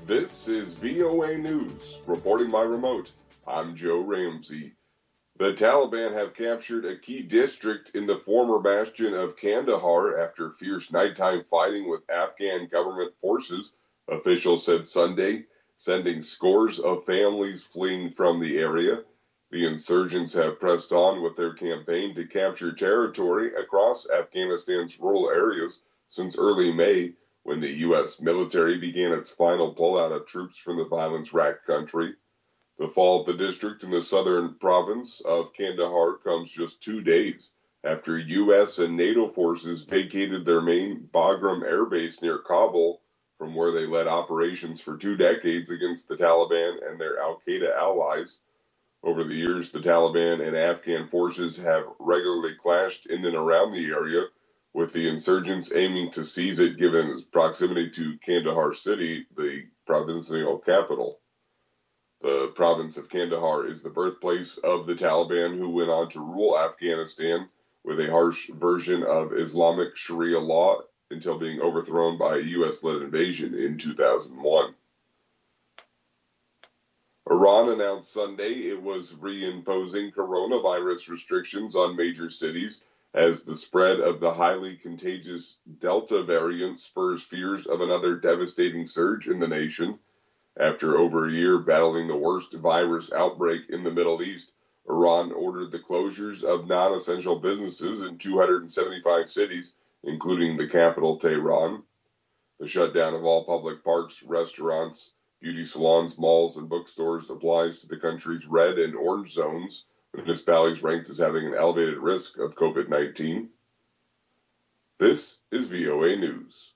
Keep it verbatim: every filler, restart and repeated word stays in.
This is V O A News, reporting by remote. I'm Joe Ramsey. The Taliban have captured a key district in the former bastion of Kandahar after fierce nighttime fighting with Afghan government forces, officials said Sunday, sending scores of families fleeing from the area. The insurgents have pressed on with their campaign to capture territory across Afghanistan's rural areas since early May, when the U S military began its final pullout of troops from the violence-racked country. The fall of the district in the southern province of Kandahar comes just two days after U S and NATO forces vacated their main Bagram air base near Kabul, from where they led operations for two decades against the Taliban and their al-Qaeda allies. Over the years, the Taliban and Afghan forces have regularly clashed in and around the area, with the insurgents aiming to seize it given its proximity to Kandahar city, the provincial capital. The province of Kandahar is the birthplace of the Taliban, who went on to rule Afghanistan with a harsh version of Islamic Sharia law until being overthrown by a U S-led invasion in two thousand one. Iran announced Sunday it was reimposing coronavirus restrictions on major cities as the spread of the highly contagious Delta variant spurs fears of another devastating surge in the nation. After over a year battling the worst virus outbreak in the Middle East, Iran ordered the closures of non-essential businesses in two hundred seventy-five cities, including the capital, Tehran. The shutdown of all public parks, restaurants, beauty salons, malls, and bookstores applies to the country's red and orange zones, municipalities ranked as having an elevated risk of COVID nineteen. This is V O A News.